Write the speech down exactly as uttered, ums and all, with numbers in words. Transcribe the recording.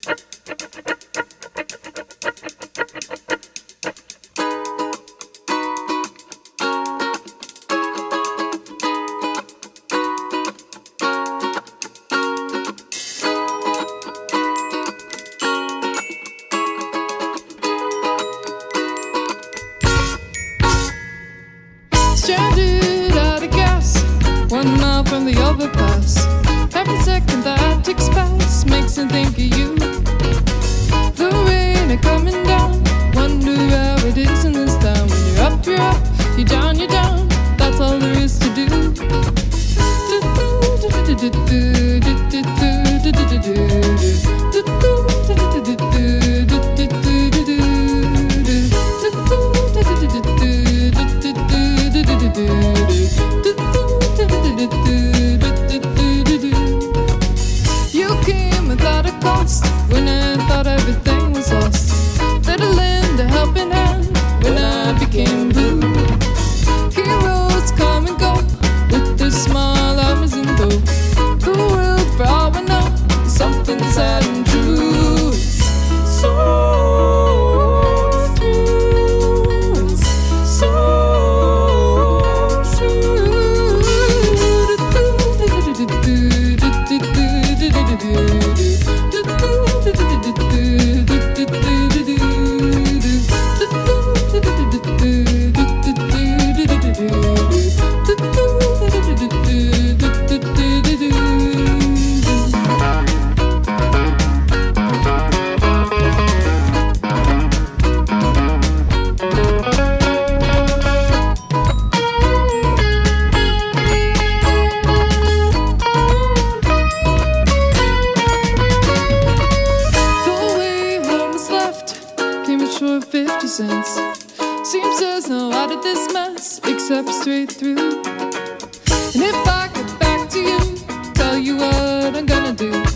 Stranded out of gas, one mile from the overpass. Every second that ticks past makes me think of you. The rain are coming down, wonder how it is in this town. When you're up, you're up, you're down, you're down. That's all there is to do. You came without a cost when I thought everything was lost. That I lend a helping hand when I became blue. Heroes come and go with their small arms and bow. The world, for all we know, is something sad and true. It's so true. It's so short fifty cents. Seems there's no out of this mess except straight through. And if I get back to you, tell you what I'm gonna do.